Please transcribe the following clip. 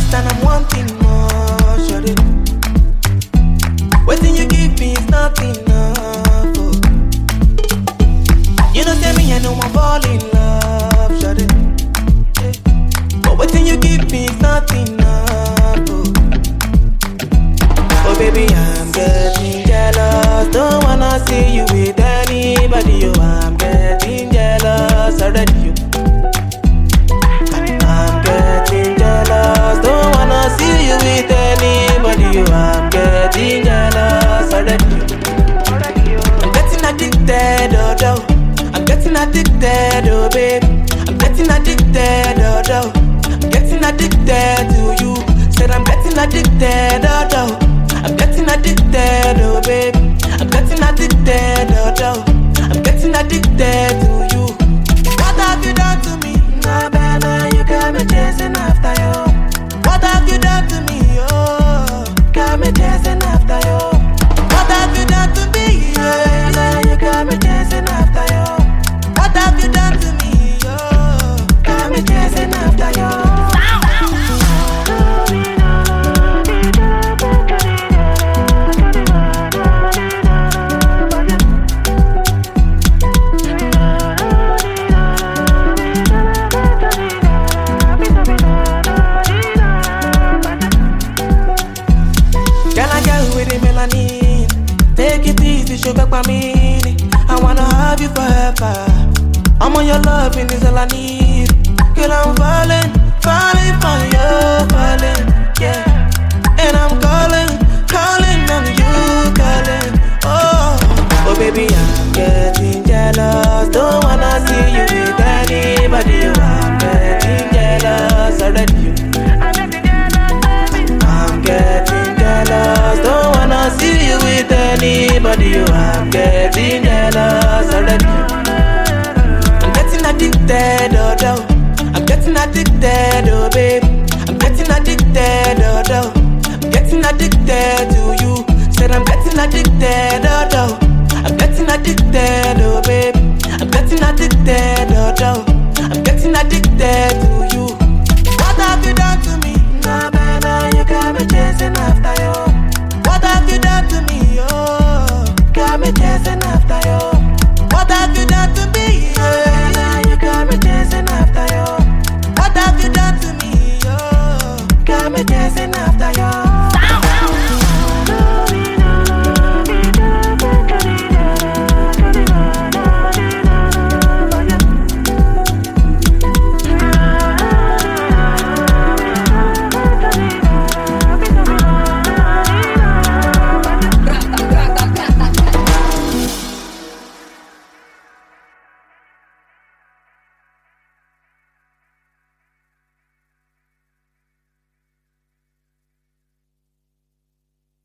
best and I'm wanting more, shorty. Waiting you give me is not enough. Oh. You know, say me, I know I'm fall in love, shorty. Yeah. But waiting you give me is not enough. Oh. Oh baby, I'm getting jealous. Don't wanna see you with anybody. Oh, I'm getting jealous already. I'm getting jealous. Don't wanna see you with anybody. Oh, I'm getting jealous already. I'm getting addicted, oh, oh. I'm getting addicted, oh baby. I'm getting addicted, oh, oh. I'm getting addicted to you. Said I'm getting addicted, oh, oh. I'm getting addicted, oh baby. I'm getting addicted, oh, oh. I'm getting addicted to you. What have you done to me? Nah, baby, you got me chasing after you. What have you done to me? Oh, got me chasing after you. What have you done to me? Yeah, you got me chasing after you. What have you done to me? Oh, got me chasing after you. Take it easy, sugar by me. I wanna have you forever. I'm on your loving is all I need. Girl, I'm falling, falling for you, falling, yeah. And I'm calling, calling on you, calling. Oh, oh baby, I'm getting jealous. Don't wanna see you with anybody. I'm getting jealous already. I'm getting jealous. Don't wanna see you with anybody. I'm getting jealous already. I'm getting addicted, oh, oh. I'm getting addicted, oh baby. I'm getting addicted, oh, oh. I'm getting addicted to you. Said I'm getting addicted, oh, oh. I'm getting addicted, oh baby. I'm getting addicted, oh, oh. I'm getting addicted to you. What have you done to me? Nah, baby, you got me chasing after you. What have you done to me? Oh, got me chasing after you. What have you done to me? Yeah, you got me chasing after you. What have you done to me? Oh, got me chasing after you.